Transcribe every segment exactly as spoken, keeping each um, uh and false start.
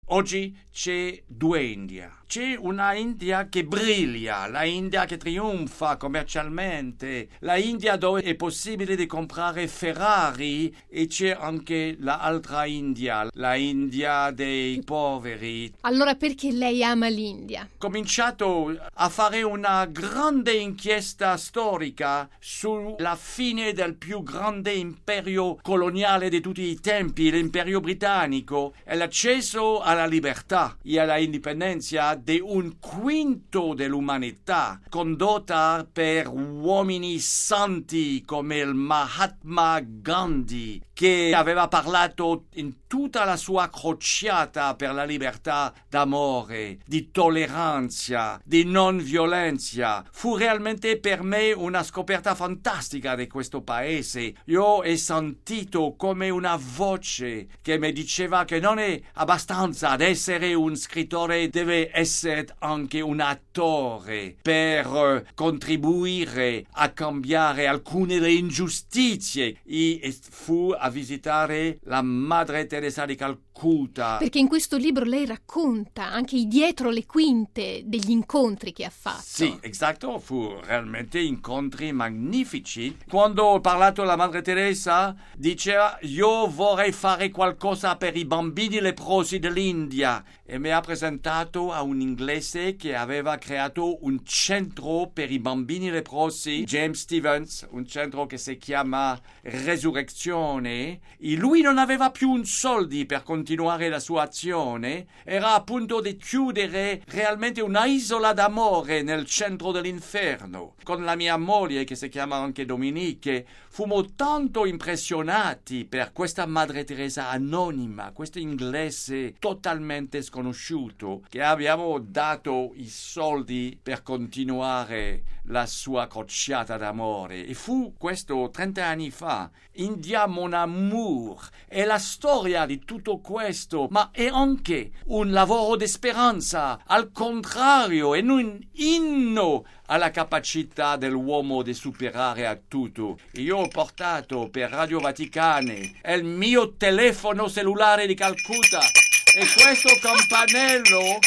oggi c'è due Indie. C'è una India che brilla, la India che trionfa commercialmente, la India dove è possibile di comprare Ferrari, e c'è anche l'altra India, la India dei poveri. Allora perché lei ama l'India? Ho cominciato a fare una grande inchiesta storica sulla fine del più grande imperio coloniale di tutti i tempi, l'imperio britannico, e l'accesso alla libertà e alla indipendenza di un quinto dell'umanità, condotta per uomini santi come il Mahatma Gandhi, che aveva parlato in tutta la sua crociata per la libertà d'amore, di tolleranza, di non violenza. Fu realmente per me una scoperta fantastica di questo paese. Io ho sentito come una voce che mi diceva che non è abbastanza ad essere un scrittore, deve essere anche un attore per contribuire a cambiare alcune delle ingiustizie. E fu a visitare la Madre Teresa di Calcutta. Perché in questo libro lei racconta anche i dietro le quinte degli incontri che ha fatto. Sì, esatto, fu realmente incontri magnifici. Quando ho parlato alla Madre Teresa, diceva: io vorrei fare qualcosa per i bambini leprosi dell'India, e mi ha presentato a un inglese che aveva creato un centro per i bambini leprosi, James Stevens, un centro che si chiama Resurrezione, e lui non aveva più un soldi per continuare la sua azione, era a punto di chiudere realmente una isola d'amore nel centro dell'inferno. Con la mia moglie, che si chiama anche Dominique, fummo tanto impressionati per questa Madre Teresa anonima, questo inglese totalmente sconosciuto, che abbiamo dato i soldi per continuare la sua crociata d'amore. E fu questo trenta anni fa. India Mon Amour è la storia di tutto questo, ma è anche un lavoro di speranza. Al contrario, è un inno alla capacità dell'uomo di superare a tutto. Io ho portato per Radio Vaticane il mio telefono cellulare di Calcutta, e questo campanello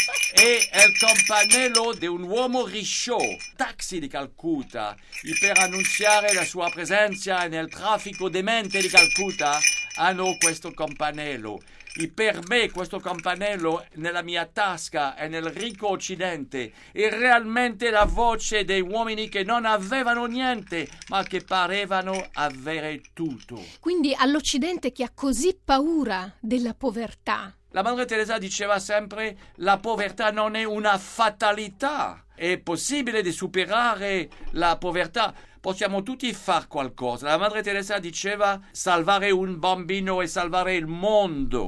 è il campanello di un uomo risciò, taxi di Calcutta, e per annunziare la sua presenza nel traffico demente di Calcutta hanno questo campanello. E per me questo campanello nella mia tasca e nel ricco Occidente è realmente la voce dei uomini che non avevano niente, ma che parevano avere tutto. Quindi all'Occidente, che ha così paura della povertà. La Madre Teresa diceva sempre: la povertà non è una fatalità, è possibile di superare la povertà. Possiamo tutti far qualcosa. La Madre Teresa diceva: salvare un bambino e salvare il mondo.